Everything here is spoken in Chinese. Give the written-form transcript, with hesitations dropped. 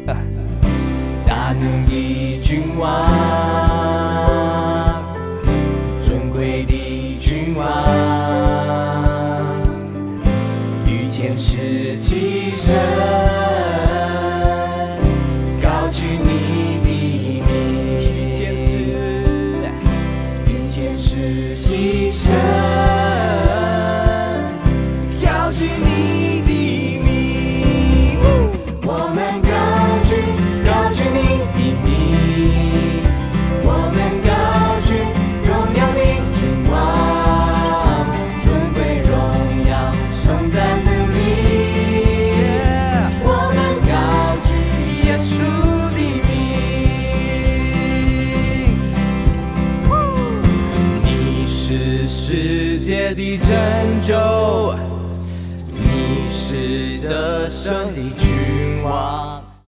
大能的君王，尊贵的君王，与天使齐声高举你的名，与天使齐声高举你的名，我们高举你的名，我们高举荣耀的君王，尊贵荣耀颂赞的名，我们高举耶稣的名。你是世界的拯救，你是得胜的君王。